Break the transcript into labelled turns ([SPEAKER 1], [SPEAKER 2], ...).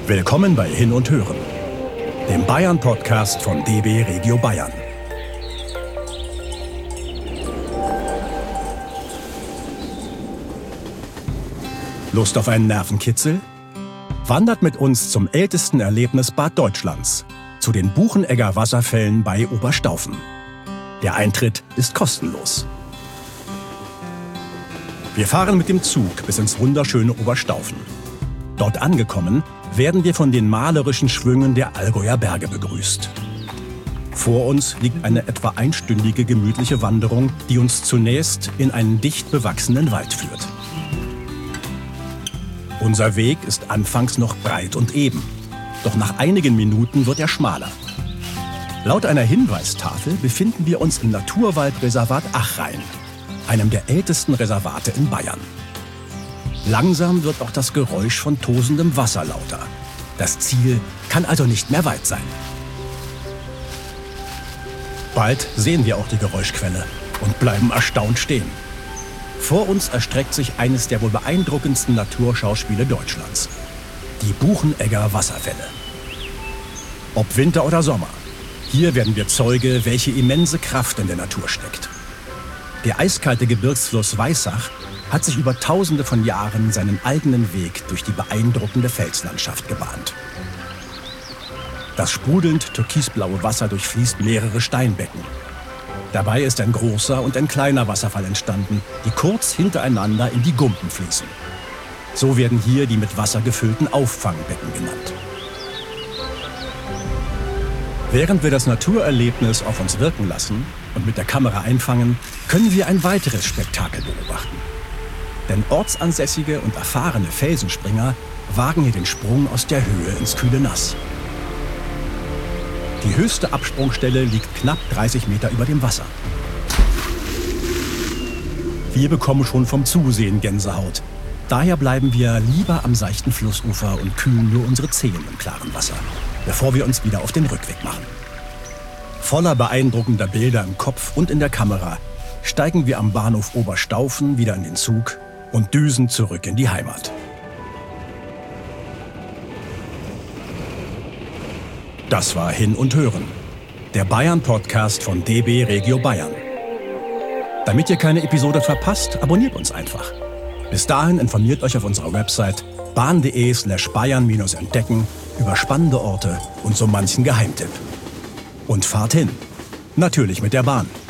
[SPEAKER 1] Willkommen bei Hin und Hören, dem Bayern-Podcast von DB Regio Bayern. Lust auf einen Nervenkitzel? Wandert mit uns zum ältesten Erlebnisbad Deutschlands, zu den Buchenegger Wasserfällen bei Oberstaufen. Der Eintritt ist kostenlos. Wir fahren mit dem Zug bis ins wunderschöne Oberstaufen. Dort angekommen, werden wir von den malerischen Schwüngen der Allgäuer Berge begrüßt. Vor uns liegt eine etwa einstündige gemütliche Wanderung, die uns zunächst in einen dicht bewachsenen Wald führt. Unser Weg ist anfangs noch breit und eben, doch nach einigen Minuten wird er schmaler. Laut einer Hinweistafel befinden wir uns im Naturwaldreservat Achrhein, einem der ältesten Reservate in Bayern. Langsam wird auch das Geräusch von tosendem Wasser lauter. Das Ziel kann also nicht mehr weit sein. Bald sehen wir auch die Geräuschquelle und bleiben erstaunt stehen. Vor uns erstreckt sich eines der wohl beeindruckendsten Naturschauspiele Deutschlands: die Buchenegger Wasserfälle. Ob Winter oder Sommer, hier werden wir Zeuge, welche immense Kraft in der Natur steckt. Der eiskalte Gebirgsfluss Weißach hat sich über Tausende von Jahren seinen eigenen Weg durch die beeindruckende Felslandschaft gebahnt. Das sprudelnd türkisblaue Wasser durchfließt mehrere Steinbecken. Dabei ist ein großer und ein kleiner Wasserfall entstanden, die kurz hintereinander in die Gumpen fließen. So werden hier die mit Wasser gefüllten Auffangbecken genannt. Während wir das Naturerlebnis auf uns wirken lassen und mit der Kamera einfangen, können wir ein weiteres Spektakel beobachten. Denn ortsansässige und erfahrene Felsenspringer wagen hier den Sprung aus der Höhe ins kühle Nass. Die höchste Absprungstelle liegt knapp 30 Meter über dem Wasser. Wir bekommen schon vom Zusehen Gänsehaut. Daher bleiben wir lieber am seichten Flussufer und kühlen nur unsere Zehen im klaren Wasser, bevor wir uns wieder auf den Rückweg machen. Voller beeindruckender Bilder im Kopf und in der Kamera steigen wir am Bahnhof Oberstaufen wieder in den Zug und düsen zurück in die Heimat. Das war Hin und Hören, der Bayern-Podcast von DB Regio Bayern. Damit ihr keine Episode verpasst, abonniert uns einfach. Bis dahin informiert euch auf unserer Website bahn.de/bayern-entdecken über spannende Orte und so manchen Geheimtipp. Und fahrt hin. Natürlich mit der Bahn.